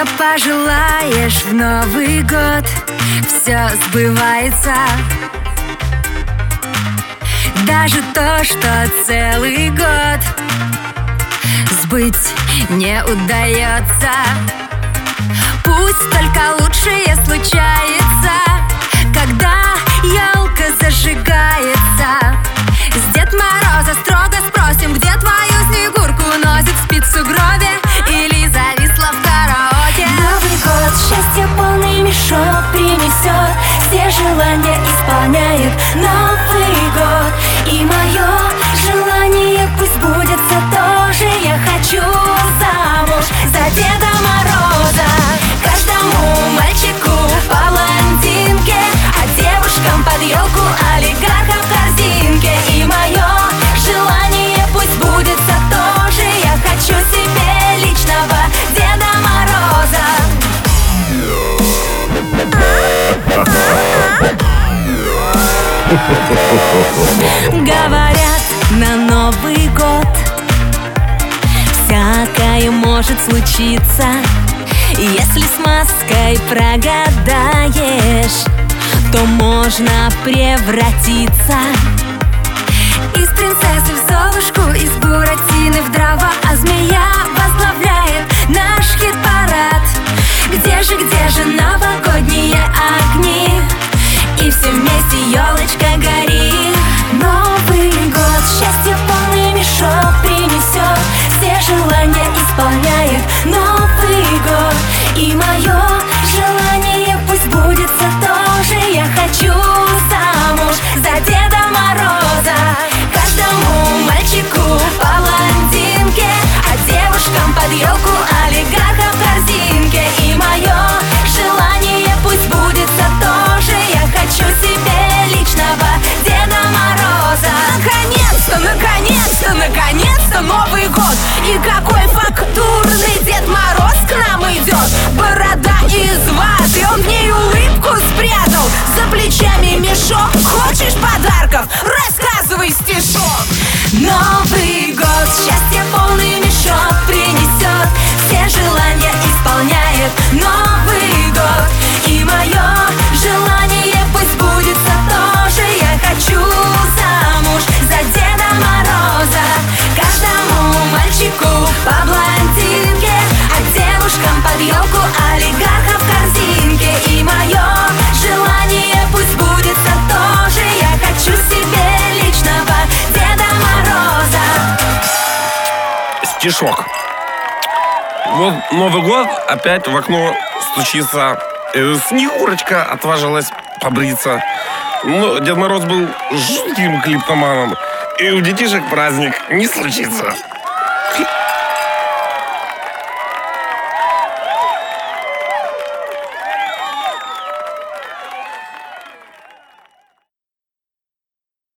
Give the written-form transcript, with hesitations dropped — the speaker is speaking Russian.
Что пожелаешь в Новый год, все сбывается. Даже то, что целый год сбыть не удается. Пусть только лучшее случается, когда елка зажигается. С Дед Мороза строго спросим, где твою снегурку носит, спит в сугробе или зависла в караоке. Новый год счастье полный мешок принесет, все желания исполняет Новый год. И мое желание пусть сбудется тоже. Я хочу замуж за Деда Мороза. Каждому мальчику по блондинке, а девушкам под елку, олигарха в корзинке. И мое желание пусть сбудется тоже. Я хочу себе личного Деда Мороза. Говорят, на Новый год всякое может случиться. Если с маской прогадаешь, то можно превратиться из принцессы в Золушку, из Буратино в дрова. А змея возглавляет наш хит-парад. Где же новогодние огни? И все вместе елочка горит. Новый год счастье полный мешок принесет, все желания исполняет Новый год. И мое желание пусть сбудется тоже. Я хочу замуж за Деда Мороза. Каждому мальчику по блондинке, а девушкам под елку, олигарха в корзинке. И мое желание пусть сбудется тоже. Я хочу себе личного Деда Мороза. Наконец-то Новый год. И какой фактурный Дед Мороз к нам идет. Борода из ваты, он в ней улыбку спрятал. За плечами мешок, хочешь подарков? Рассказывай стишок. Новый год счастье полный мешок принесет, все желания исполняет Новый год. И мое желание пусть сбудется тоже. Я хочу замуж за Деда Мороза. Каждому мальчику по блондинке, а девушкам под елку, олигарха в корзинке. И мое желание пусть сбудется тоже. Я хочу себе личного Деда Мороза. Стишок. Вот Новый год, опять в окно стучится. Снегурочка отважилась побриться. Но Дед Мороз был жутким клиптоманом, и у детишек праздник не случится.